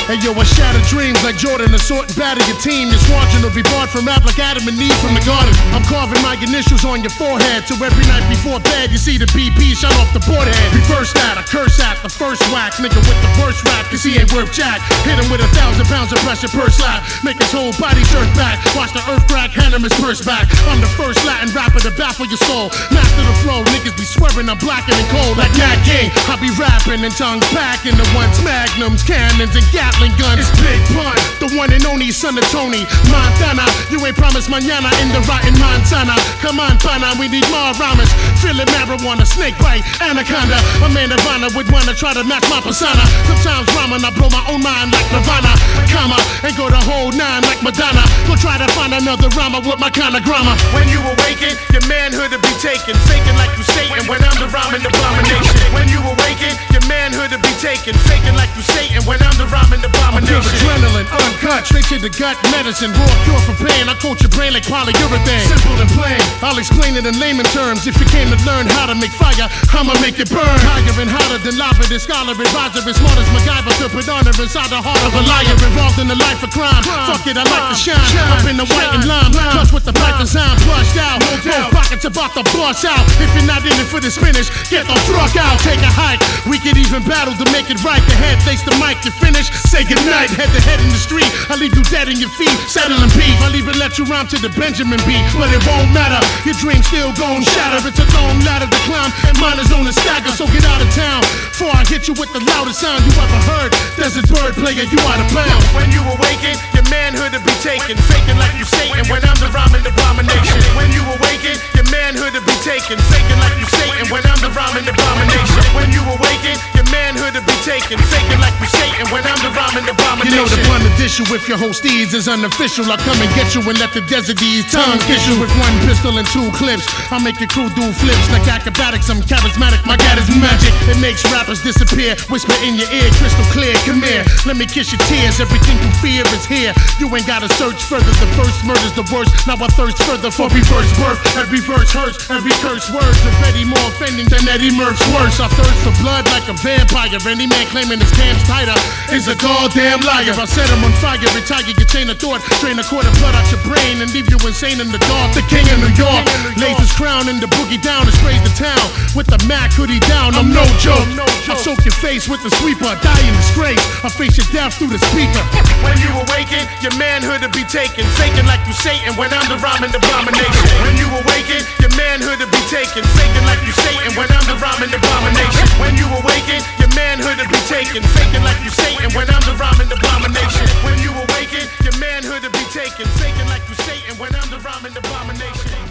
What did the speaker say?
Hey yo, I shatter dreams like Jordan, assault and batter your team. Your squadron will be barred from rap like Adam and Eve from the garden. I'm carving my initials on your forehead, so every night before bed you see the BP shot off the board head. Reverse that, I curse at the first whack, nigga with the worst rap, cause he ain't worth jack. Hit him with 1,000 pounds of pressure per slap, make his whole body jerk back. Watch the earth crack, hand him his purse back. I'm the first Latin rapper to baffle your soul. Master the flow, niggas be swearing I'm blacker than cold like Nat King. I be rapping and tongues packing the ones, magnums, cannons, and Gatling guns. It's Big Pun, the one and only son of Tony Montana. You ain't promised mañana in the rotten Montana. Come on, pana, we need more rhymes. Feeling marijuana, snake bite, anaconda. A man of honor would wanna try to match my persona. Sometimes rhyming, I blow my own mind like Nirvana, comma, and go the whole nine like Madonna. Go try to find another rhymer with my kind of grammar. When you awaken, your manhood to be taken, faking like you Satan when I'm the rhyming abomination. When you awaken, your manhood to be taken, faking like you Satan when I'm the rhyming abomination. Adrenaline, uncut, straight to the gut medicine, raw cure for pain. I coat your brain like polyurethane. Simple and plain, I'll explain it in layman terms. If you came to learn how to make fire, I'ma make it burn. Higher and hotter than lava, this scholar, advisor, as smart as MacGyver to put honor inside the heart of a liar. Involved in the life of crime, fuck it, I like to shine. Up in the white and lime, clutch with the pipe design, flushed out. Both pockets about to bust out. If you're not in it for the spinach, get the truck out, take a hike. We could even battle to make it right. The head face the mic, you finish, say goodnight. Head to head in the street, I leave you dead in your feet, settling beef. I'll even let you rhyme to the Benjamin beat, but it won't matter. Your dream's still gon' shatter. It's a long ladder to climb, and mine is on a stagger. So get out of town before I hit you with the loudest sound you ever heard. Desert bird player, you out of bounds. When you awaken, your manhood to be taken, faking like you Satan when I'm the rhyming abomination. When you awaken, your manhood to be taken, faking like you Satan when I'm the rhyming abomination. When you awaken, your manhood to be taken, faking like you Satan when I'm the rhyming abomination. You know the blunt issue if your host steeds is unofficial. I come and get you and let the desert D's tongue kiss you with one pistol and 2 clips. I'll make your crew do flips like acrobatics. I'm charismatic, my God is magic. It makes rappers disappear. Whisper in your ear, crystal clear. Come here, let me kiss your tears. Everything you fear is here. You ain't gotta search further. The first murder's the worst. Now I thirst further for reverse birth. Every verse hurts, every curse words already more offending than Eddie Murph's worse. I thirst for blood like a vampire. Any man claiming his camp's tighter is a goddamn liar. I set him on fire, retire your chain of thought, drain a quart of blood out your brain and leave you insane in the dark. The king of New York lays his crown and the boogie down and sprays the town with the Mac hoodie down. I'm no joke. I soak your face with the sweeper, die in disgrace. I face your death through the speaker. When you awaken, your manhood to be taken, faking like you Satan when I'm the rhyming abomination. When you awaken, your manhood to be taken, faking like you Satan when I'm the rhyming abomination. When you awaken, your manhood to be taken, faking like you Satan when I'm the rhyming abomination. When you awaken, your manhood to be taken, faking like you Satan when I'm the rhyming abomination.